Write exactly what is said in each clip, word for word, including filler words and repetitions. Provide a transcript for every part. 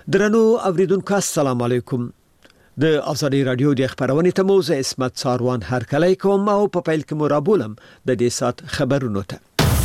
درنو اوریدونکو السلام علیکم. د ازادي رادیو د خبرونې ته موزه اسمت ساروان هر کله کوم او په پیل کې مرابولم د دې سات خبرونو ته.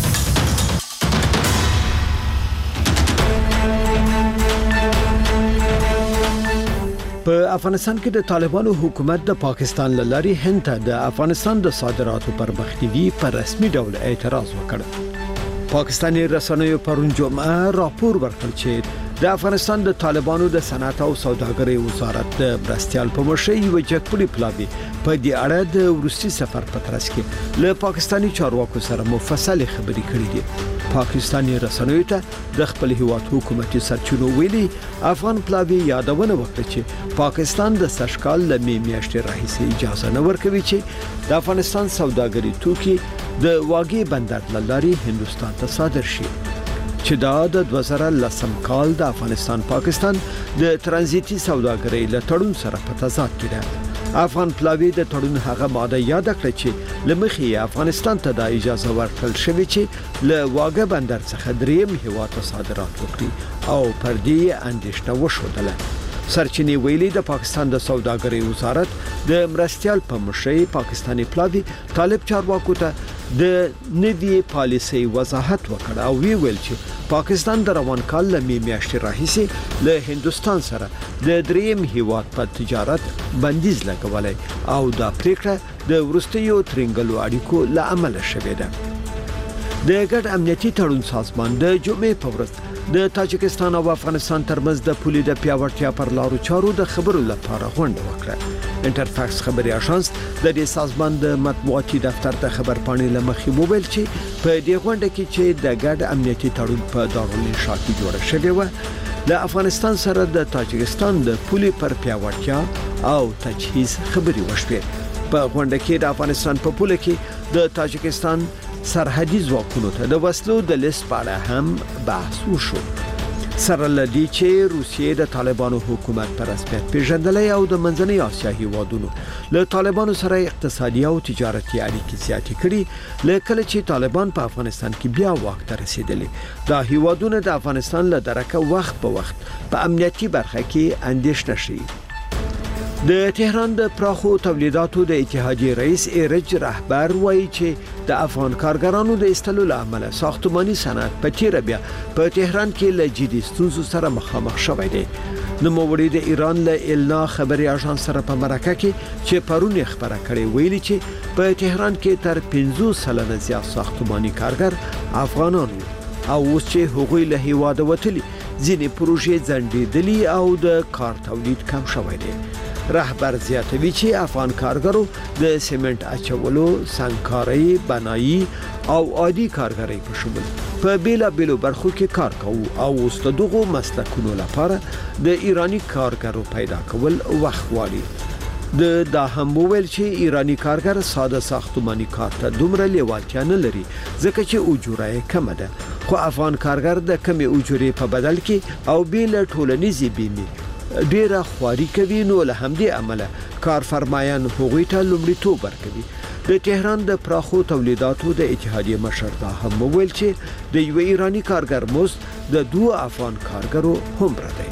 په افغانستان کې د طالبانو حکومت د پاکستان لاري هند ته د افغانستان د صادراتو پر مخنیوي پر رسمي ډول اعتراض وکړ. پاکستاني رسنیو پرون جمعه راپور ورکړ چې د افغانستان د طالبانو د صنعت او سوداګرۍ وزارت د برستیال په مشرۍ یو جګپړي پلاوی په دې اړه د روسي سفر په ترڅ کې له پاکستاني چارواکو سره مفصل خبرې کړې دي. پاکستاني رسنیو ته د خپل هیواد حکومتي سرچینو ویلي افغان پلاوی یادونه وکړه چې پاکستان د سشکال له میاشتې راهیسې اجازه نه ورکوي چې د افغانستان سوداګري توکي د واګي بندر لاري هندستان ته صادر شي، چې دا د دوه زره لسم کال د افغانستان پاکستان د ترانزیتي سوداګرۍ له تړون سره په تضاد کې ده. افغان پلاوی د تړون هغه ماده یاد کړه چې لمخې افغانستان ته د اجازه ورکړل شوې چې له واګه بندر څخه دریم هیواد ته صادرات وکړي او پر دې اندېښنه وښودله. سرچینې ویلي د پاکستان د سوداګرۍ وزارت د مرستيال په مشرۍ پاکستاني پلاوی طالب چارواکو ته د نوي پالیسي وضاحت وکړ او وی ویل چې پاکستان د روان کال له میاشتې راهیسې له هندستان سره د دریم هیواد په تجارت بندیز لګولای او دا پریکړه د ورستیو ترنګلو اړیکو له عمل شوې ده. د ګډ امنیتي تړون سازمان د جمعې په ورځ د تاجکستان او افغانستان ترمنځ د پولې د پیاوړتیا پر لارو چارو د خبرو لپاره غونډه وکړه. انټرفاکس خبري اژانس د دې سازمان د مطبوعاتي دفتر د خبر پاڼې لمخې موبایل چې په دې غونډه کې چې د ګډ امنیتي تړون په دارالانشا کې جوړ شوی و د افغانستان سره د تاجکستان د پولې پر پیاوړتیا او تجهیز خبري وشوه. په غونډه کې د افغانستان په پوله کې د تاجکستان سرحدي ځواکونو ته د وسلو د لیست په اړه هم بحث وشو. سره لدی چې روسیې د طالبانو حکومت پر رسمیت پیژندلې او د منځنۍ اسیا هیوادونو له طالبانو سره اقتصادي او تجارتي اړیکې زیاتې کړي لکه چې طالبان په افغانستان کې بیا واک ته رسیدلې. دا هیوادونه د افغانستان له درکه وخت په وخت په امنیتي برخه کې اندېښنه شي. د تهران د پراخو تولیداتو د اتحادیې رئیس ایرج رهبر وایي چې د افغان کارګرانو د استلو لامل ساختماني صنعت په تیر بیا په تهران کې له جدي ستونزو سره مخامخ شوی دی. نوموړي د ایران له النا خبري اژانس سره په مرکه کې چې پرون خبره کړې ویلي چې په تهران کې تر پنځوس سلنه زیات ساختماني کارګر افغانان او اوس چې هغوی له هیواده وتلي ځینې پروژې ځنډېدلي او د کار تولید کم شوی دی. رهبر زیاتوي چې افغان کارګرو د سیمنټ اچولو، سنگکارۍ، بنایي او عادي کارګرۍ په شمول په بیلا بیلو برخو کې کار کوي او اوس دغه مسلکونو لپاره د ایرانی کارګرو پیدا کول وخت غواړي. د دا هم ویل چې ایرانی کارګر ساده ساختماني کار ته دومره لیوالتیا نه لري ځکه چې اجوره یې کمه ده، خو افغان کارګر د کمې اجورې په بدل کې او بیل ټولنیزې بیمې ډیره خواري کوي، نو له همدې عمله کارفرمایان هغوی ته لومړیتوب ورکوي. د تهران د پراخو تولیداتو د اتحادیې مشر دا هم ویل چې د یو ایرانی کارګر مزد د دوه افغان کارګرو هم دی.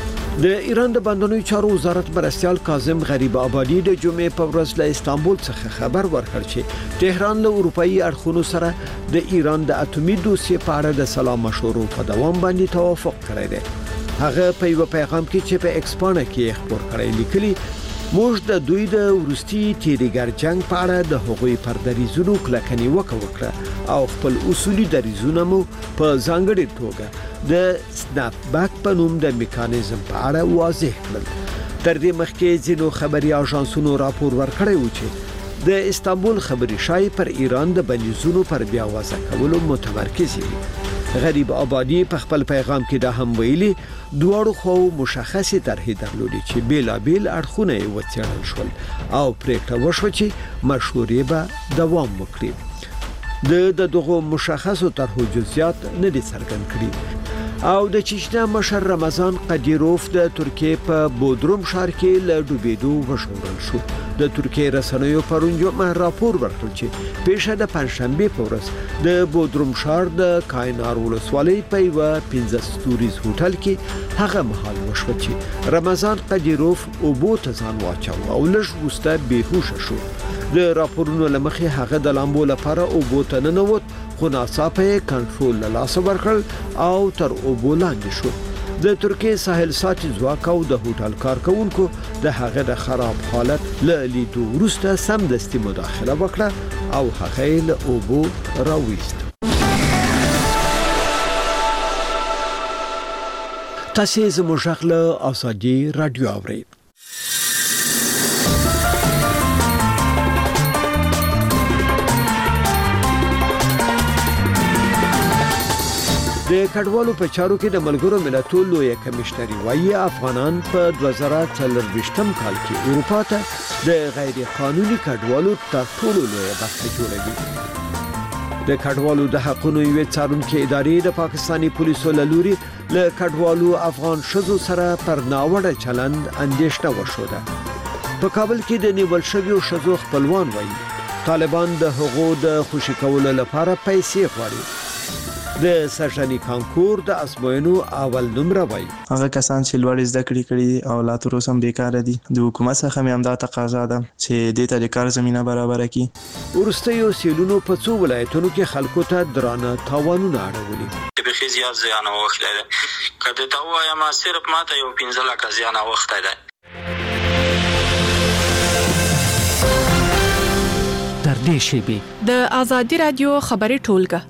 د ایران د بندرونو چارو وزارت مرستيال کاظم غریب آبادی د جمعې په ورځ له استانبول څخه خبر ورکړ چې تهران له اروپאי اړخونو سره د ایران د اټومي دوسیې په اړه د سلام مشورو په دوام باندې توافق کړی دی. هغه په یو پیغام کې چې په ایکسپانه کې خبر کړی لیکلي موږ د دوی د ورستي تیریګر جنگ په اړه د هغوی پر دریزونو کلکنی وکړه او خپل اصولي دریزونه مو په ځانګړي توګه د سناپ بیک په نوم د میکانیزم په اړه واضح کړل. تر دې مخکې ځینو خبري اژانسونو راپور ورکړی و چې د استانبول خبري شای پر ایران د بندیزونو پر بیا وضع کولو متمرکز دي. غریب آبادی په خپل پیغام کې دا هم ویلي دواړو خو مشخصه طرحې درلودې چې بیلا بیل اړخونه یې وڅېړل شول او پریکړه وشوه چې مشورې به دوام وکړي. د دغه مشخصو طرحو جزئیات نه دي څرګند کړي. او د چچنیا مشر رمضان قدیروف د ترکیه په بودروم ښار کې له ډوبېدو وژغورل شو. د ترکیه رسنیو پرون جمعه راپور ورکړ چې پیښه د پنځشنبه په ورځ د بودروم ښار د کاینار ولسوالۍ په یوه پنځه ستوریز هوټل کې هغه مهال وشوه چې رمضان قدیروف اوبو ته ځان واچاوه او لږ وروسته بېهوشه شو. د راپورونو له مخې هغه د لامبو لپاره اوبو ته ننوت، خو ناڅاپه یې کنټرول له لاسه ورکړ او تر اوبو لاندې شو. د ترکیه ساحل ساتي ځواک او د هوټل کارکونکو د هغه د خراب حالت له لیدو وروسته سمدستي مداخله وکړه او هغه یې له اوبو راوویست. تاسو زموږ غږ له ازادي رادیو اورئ. د کډوالو په چارو کې د ملګرو ملتونو لوی کمشنري وايي افغانان په دوه زره څلرويشتم کال کې اروپا ته د غیر قانوني کډوالو تر ټولو لوی برخه جوړوي. د کډوالو د حقوقو یوې څارونکو ادارې د پاکستاني پولیسو له لوري له کډوالو افغان شذو سره پر ناوړه چلند اندېښنه وشوده. په کابل کې د نیول شویو شذو خپلوان وايي طالبان د حقوقو د خوشي کولو لپاره پیسې غواړي. د سرجنی کانکور د ازموینو اول نمره وای هغه کسان چې لوړ زده کړې کړي او لا تر اوسه بیکار دي د حکومت څخه مې همدا تقاضا ده چې د دې کار زمينه برابر کړي. ورستیو سیلونو په څو ولایتونو کې خلکو ته درانه تاوانونه اړولي. به خي زیات زیان وخت لري کله ته وایم ما صرف ماته یو پنځه لک زیان وخت ده. در دې شی د ازادي رادیو خبري ټولګه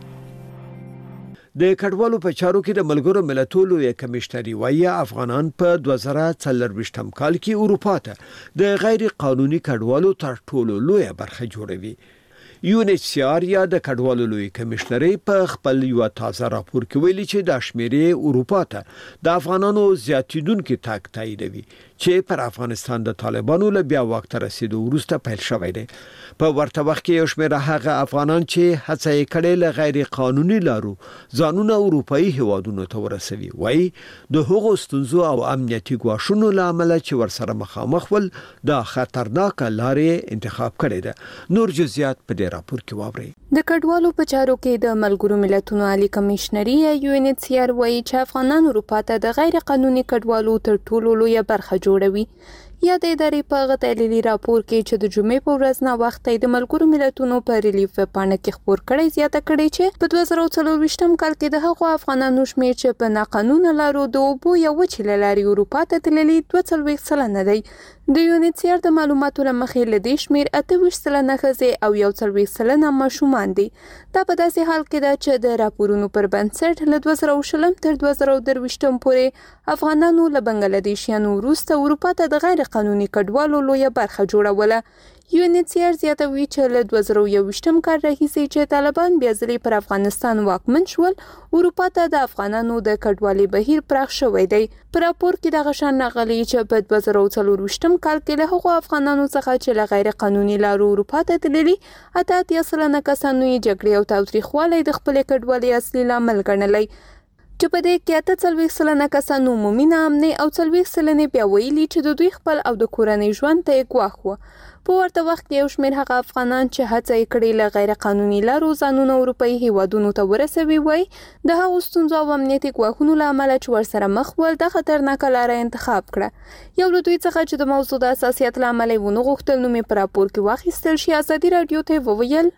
د کډوالو په چارو کې د ملګرو ملتونو یو کمشنري وايي افغانان په دوه زره څلرويشتم کال کې اروپا ته د غیر قانوني کډوالو تر ټولو لوی برخه جوړوي. یو ان ایچ سی آر یا د کډوالو لوی کمشنري په خپل یو تازه راپور کې ویلي چې د شمیرې اروپا ته د افغانانو زیاتیدونکو تاک تاییدوي چې پر افغانستان د طالبانو له بیا وخت رسیدو وروسته پیل شوی دی. په ورته وخت کې یو شمېر هغه افغانان چې هڅه یې کړې له غیر قانوني لارو ځانونه اروپאי هیوادونو ته ورسوي وایي د هغو ستونزو او امنیتي ګواښونو له امله چې ورسره مخامخ ول د خطرناک لارې انتخاب کړی ده. نور جزئیات په دې راپور کې واورئ. د کډوالو په چارو کې د ملګرو ملتونو عالی کمشنري یا یو ان ایچ سی آر وايي چې افغانان اروپا ته د غیر قانوني کډوالو تر ټولو لوی برخه جوړوي. یا د ادارې په غتېلي راپور کې چې د جمعې په ورځ نه وخت د ملګرو ملتونو په ریلیف پاڼه کې خبر کړی زیاته کړي چې په دوه زره څلرويشتم کال کې د هغو افغانانو شمېر چې په ناقانونه لارو د اوبو یا وچې لاري اروپا ته تللي دوه څلوېښت سلنه دی. د یو ان ایچ سی آر د معلوماتو له مخې له دې شمېر اته ویشت سلنه ښځې او یو څلوېښت سلنه ماشومان دي. دا په داسې حال کې ده چې د راپورونو پر بنسټ له دوه زره شلم تر دوه زره درویشتم پورې افغانانو له بنگلادیشیانو وروسته اروپا ته د غیر قانوني کډوالو لویه برخه جوړوله. یو ان ایچ سی آر زیاتوي چې له دوه زره یوویشتم کال راهیسې چې طالبان بیا ځلې پر افغانستان واکمن شول اروپا ته د افغانانو د کډوالۍ بهیر پراخ شوی دی. په راپور کې دغه شان راغلی چې په دوه زره څلرويشتم کال کې له هغو افغانانو څخه چې له غیر قانوني لارو اروپا ته تللي اته اتیا سلنه کسانو یې جګړې او تاوتریخوالی د خپلې کډوالۍ اصلي لامل ګڼلی چې په دې کې اته څلوېښت سلنه کسانو عمومي ناامنۍ او څلوېښت سلنې بیا ویلي چې د دوی خپل او د کورنۍ ژوند ته یې ګواښ وه. په ورته وخت کې یو شمېر هغه افغانان چې هڅه یې کړې له غیر قانوني لارو ځانونه اروپایي هیوادونو ته ورسوي وایي د هغو ستونزو او امنیتي ګواښونو له امله چې ورسره مخ ول د خطرناکه لاره انتخاب کړه. یو له دوی څخه چې د موضوع د اساسیت له امله یې ونه غوښتل نوم یې په راپور کې واخیستل شي ازادي راډیو ته وویل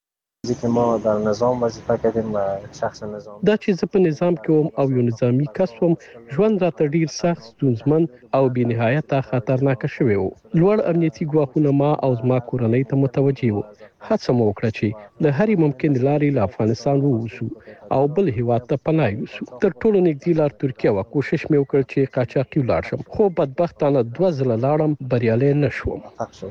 که ما در نظام وظیفه کردیم و شخص نظام دا چې زه په نظام کې وم او یو نظامی کس وم ژوند راته ډیر سخت ستونزمن او بې نهایته خطرناک شوی و. لوړ امنیتي ګواښونه ما او زما کورنۍ ته متوجه وو. هڅه مو وکړه چې د هرې ممکن لارې له افغانستان ووځو او بل هیواد ته پناه یوسو. تر ټولو نږدې لار ترکیه وه. کوشش مې وکړ چې قاچاقي ولاړ شم خو بدبختانه دوه ځله لاړم بریالی نه شوم.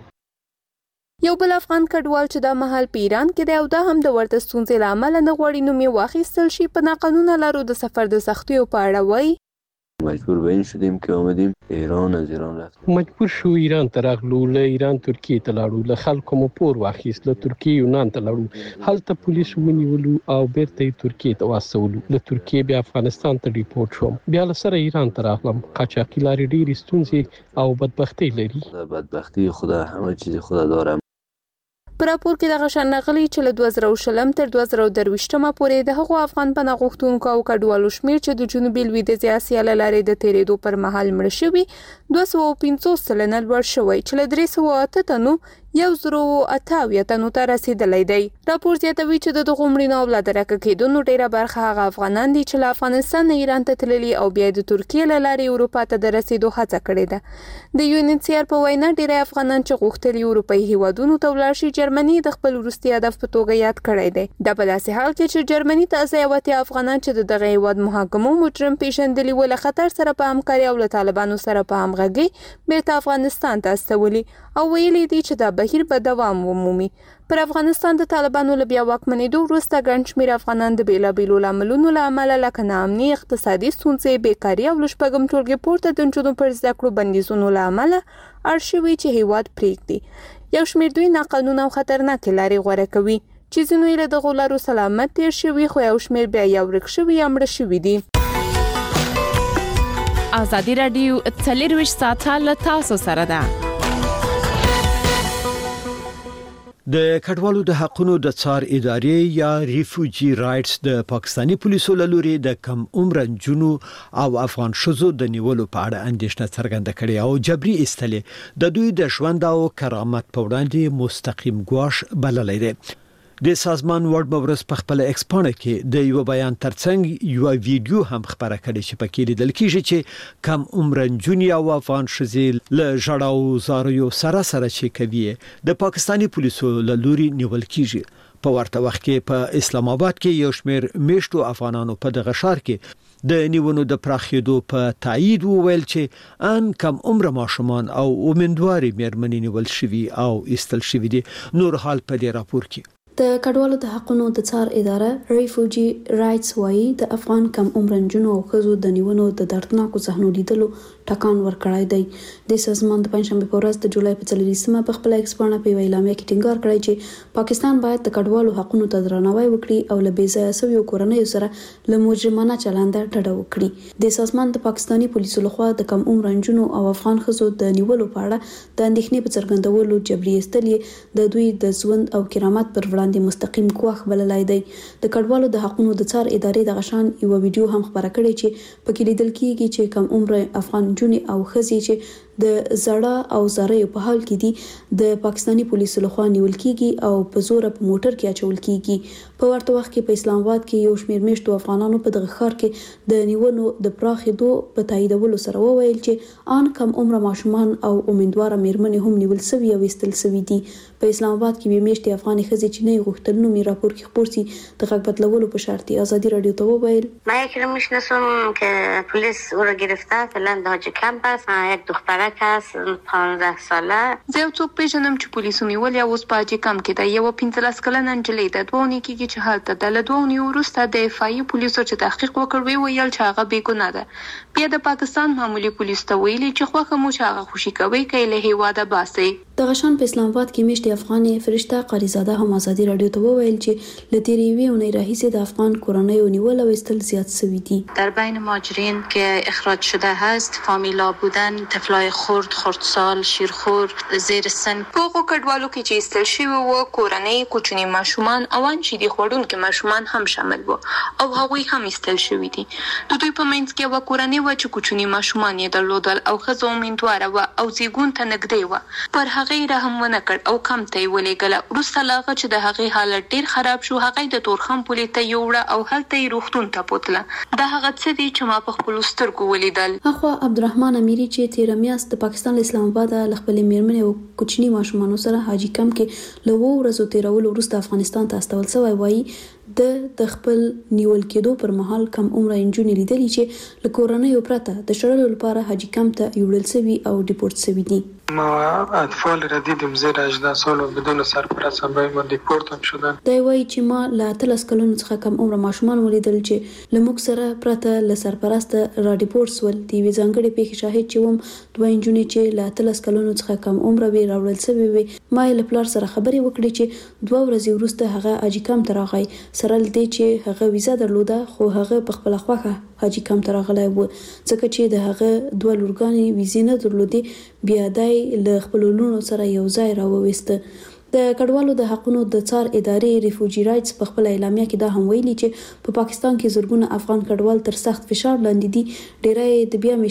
یو بل افغان کډوال چې دا مهال په ایران کې دی او دا هم د ورته ستونزې له امله نه غواړي نوم یې واخیستل شي په ناقانونه لارو د سفر د سختیو په اړه وایي مجبور به این شدیم که آمدیم ایران. از ایران رفتیم مجبور شو ایران ته راغلو، له ایران ترکیه ته لاړو، له خلکو مو پور واخیست، له ترکیه یونان ته لاړو، هلته پولیس ونیولو او بیرته ترکیه ته واستولو. له ترکیه بیا افغانستان ته ریپورټ شوم، بیا له سره ایران ته راغلم. قاچاقي لارې ډېرې ستونزې او بدبختۍ لري. بدبختی خدا همه چیز خدا داره. په راپور کې دغه شان راغلي چې له دوه زره شلم تر دوه زره درویشتمه پورې د هغو افغان پناه غوښتونکو او کډوالو شمېر چې د جنوبي لویدیځې اسیا له لارې د تېرېدو پر مهال مړه شوي دوه سوه پنځوس سلنه لوړ شوی چې له درې سوه اته تنو یو زرو اته اویا تنو ته رسیدلی دی. راپور زیاتوي چې د دغو مړینو او له درکه کېدونو ډېره برخه هغه افغانان دي چې له افغانستان نه ایران ته تللي او بیا د ترکیې له لارې اروپا ته د رسیدو هڅه کړې ده. د یو ان ایچ سی آر په وینا ډېری افغانان چې غوښتل یورپایي هیوادونو ته ولاړ شي جرمني د خپل وروستي هدف په توګه یاد کړی دی. دا په داسې حال کې چې جرمني ته ځای اتیا افغانان چې د دغه هیواد محاکمو مجرم پیژندلي و له خطر سره په همکاري او له طالبانو سره په همغږۍ بیرته افغانستان ته استولي او ویلي دي چې دا بهیر به دوام ومومي. پر افغانستان د طالبانو له بیا واکمنېدو وروسته ګڼ شمېر افغانان د بېلابېلو لاملونو له امله لکه ناامني، اقتصادي ستونزې، بیکاري او له شپږم ټولګي پورته د نجونو پر زده کړو بندیزونو له امله اړ شوي چې هیواد پرېږدي. یو شمېر دوی ناقانونه او خطرناکې لارې غوره کوي چې ځینو یې له دغو لارو سلامت تېر شوي، خو یو شمېر بیا یا ورک شوي یا مړه شوي دي. ازادي راډیو څلرویشت ساعته له تاسو سره ده. د کډوالو د حقونو د څار ادارې یا ریفوجی رائټس د پاکستانی پولیسو له لوري د کم عمر جنو او افغان شذو د نیولو په اړه اندېښنه څرګنده کړې او جبري استلې د دوی د ژوند او کرامت په وړاندې مستقیم ګواښ بللی دی. د سازمان ورډ مورس په خپل ایکسپانه کې د یو بیان ترڅنګ یو ویډیو هم خبره کړې چې پکې لیدل کېږي چې کم عمر جنونی او افغان شذې له ژړاو زاریو سره سره چې کوي د پاکستانی پولیسو له لوري نیول کېږي. په ورته وخت کې په اسلام آباد کې یو شمېر میشتو افغانانو په دغه ښار کې د نیونو د پراخېدو په تایید وویل چې ان کم عمر ماشومان او ومندواري مېرمنې نیول شوي او ایستل شوي دي. نور حال په دې راپور کې د کډوالو د حقونو د څار اداره ریفوجی رائټس وایي د افغان کم عمر جنونو او ښځو د نیونو د دردناکو صحنو لیدلو ټکان ورکړی دی. د سازمان د پنځشنبه په ورځ د جولای په څلوریزمه په خپل ایکسپانه په اعلامیه کې ټینګار کړی چې پاکستان باید د کډوالو حقونو ته درناوی وکړي او له بې ځایه شویو کورنیو سره له مجرمانه چلند ډډه وکړي. د سازمان د پاکستانی پولیسو لخوا د کم عمر جنونو او افغان ښځو د نیولو په اړه د اندېښنې په څرګندولو جبري استلې د دوی د ژوند او کرامت پر وړاندې مستقیم ګواښ بللی دی. د کډوالو د حقونو د څار ادارې د غشان یو ویډیو هم خبره کړې چې پکې لیدل کېږي چې کم عمر افغان جونې او ښځې چې د زړه او زاریو په حال کې دي د پاکستانی پولیسو لخوا نیول کېږي او په زور په موټر کې اچول کېږي. په ورته وخت کې په اسلام آباد کې یو شمېر میشتو افغانانو په دغه ښار کې د نیونو د پراخېدو په تاییدولو سره وویل چې ان کم عمر ماشومان او امیندواره مېرمنې هم نیول شوي او ایستل شوي دي. په اسلام آباد کې به میشتې افغاني ښځې چې نه غوښتل نومي راپور کې خپور سي د غږ بدلولو په شرط ازادي رادیو ته وویل من یکی رو میشناسم که پلیس او رو گرفته فعلا داج کمپ است. یک دخترک هست پانزده ساله. زه یو څوک پیژنم چې پولیسو نیولې اوس په حاجي کمپ کې ده. یوه پنځلس کلنه نجلۍ ده، دوه اونۍ کېږي چې هلته ده. له دوه اونۍ وروسته د افایي پولیسو چې تحقیق وکړ وویل چې هغه بې ګناه ده. بیا د پاکستان معمولي پولیسو ته ویلي چې خوښه مو چې هغه خوشي کوئ که یې له هېواده باسئ. د غشان په اسلام آباد کې میشتې افغاني فرشته قاریزاده هم ازادي رادیو ته وویل چې له تېرې یوې اونۍ راهیسې د افغان کورنیو نیول او ایستل زیات شوي دي. در بین مهاجرین که اخراج شده هست فامیلا بودن، طفلای خرد، خردسال، شیرخور، زیر سن. په هغو کډوالو کې چې ایستل شوي وو کورنۍ، کوچني ماشومان او ان شیدې خوړونکي ماشومان هم شامل وو او هغوی هم ایستل شوي دي. د دوی په منځ کې یوه کورنۍ وه چې کوچني ماشومان یې درلودل او ښځه امیندواره وه او زیږون ته نږدې وه. پر هغې یې رحم ونه کړ او کمپ ته یې ولېږله. وروسته له هغه چې د هغې حالت ډېر خراب شو هغه د تورخم پولې ته یوړه او هلته یې روغتون ته بوتله. دا هغه څه دي چې ما په خپلو سترګو ولیدل. اخوا عبدالرحمن امیري چې تېره میاشت د پاکستان له اسلام آباد له خپلې مېرمنې او کوچني ماشومانو سره حاجي کمپ کې له اوو ورځو تېرولو وروسته افغانستان ته استول شوی وایي د خپل نیول کېدو پر مهال کم عمره انجونې لیدلې چې له کورنۍ پرته د شړلو لپاره حاجي کمپ ته یوړل شوي او ډیپورت شوي دي. ما اطفال ردیدیم زیر هجده سال و بدون سرپرست برای ما دیپورت هم شدن. دی وایي چې ما له اتلس کلونو څخه کم عمره ماشومان ولیدل چې له موږ سره پرته له سرپرسته را ډیپورت سول. د یوې ځانګړې پیښې شاهد چې وم دوه نجونې چې له اتلس کلونو څخه کم عمره وې راوړل شوې وې. ما یې له پلار سره خبرې وکړې چې دوه ورځې وروسته هغه حاجي کمپ ته راغی سره له دې چې هغه ویزه درلوده خو هغه په خپله خوښه حاجي کمپ ته راغلی و ځکه چې د هغه دوه لورګانې ویزې نه درلودې. بیا دی له خپلو لوڼو سره یو ځای راوویسته. د کډوالو د حقونو د څار ادارې ریفوجی رایټس په خپل اعلامیه کې دا هم ویلي چې په پاکستان کې زرګونه افغان کډوال تر سخت فشار لاندې دي. ډیری د بیا